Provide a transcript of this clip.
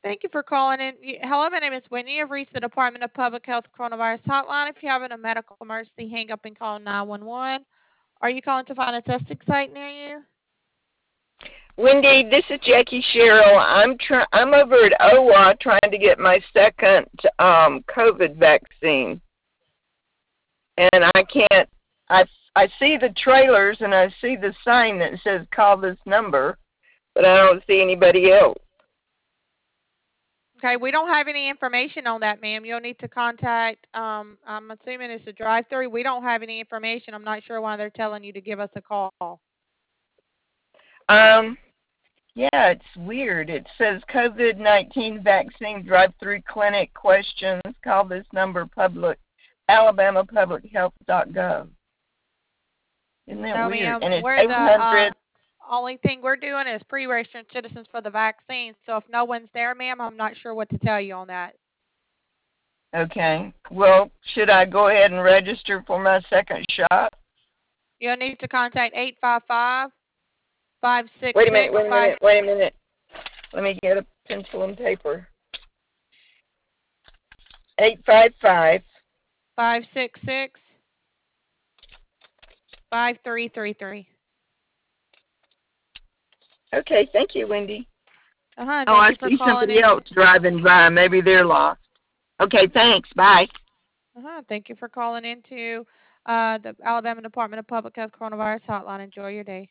Thank you for calling in. Hello, my name is Whitney. You've reached the Department of Public Health Coronavirus Hotline. If you're having a medical emergency, hang up and call 911. Are you calling to find a testing site near you? Wendy, this is Jackie Sherrill. I'm over at OWA trying to get my second COVID vaccine, and I can't. I see the trailers and I see the sign that says call this number, but I don't see anybody else. Okay, we don't have any information on that, ma'am. You'll need to contact, I'm assuming it's a drive-through. We don't have any information. I'm not sure why they're telling you to give us a call. Um, yeah, it's weird. It says COVID-19 vaccine drive-through clinic questions. Call this number alabamapublichealth.gov. Isn't that No, weird? ma'am. And it's We're the 800. only thing we're doing is pre-registering citizens for the vaccine. So if no one's there, ma'am, I'm not sure what to tell you on that. Okay. Well, should I go ahead and register for my second shot? You'll need to contact 855 Wait a 566 minute, wait a minute, wait a minute. Let me get a pencil and paper. 855. 566 5333. Okay, thank you, Wendy. Uh-huh. Oh, Thank I you for see calling somebody in. else driving by. Maybe they're lost. Okay, thanks. Bye. Uh-huh. Thank you for calling into the Alabama Department of Public Health Coronavirus Hotline. Enjoy your day.